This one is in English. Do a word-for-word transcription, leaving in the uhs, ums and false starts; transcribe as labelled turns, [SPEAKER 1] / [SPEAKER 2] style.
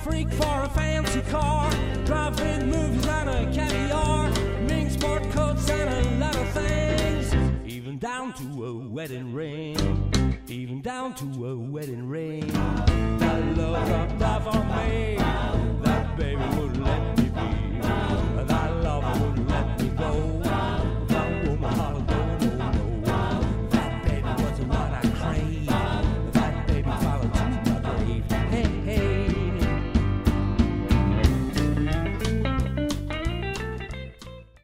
[SPEAKER 1] freak for a fancy car, drive-in movies and a caviar, mink sport coats and a lot of things, even down to a wedding ring, even down to a wedding ring. That love dropped off on me, that baby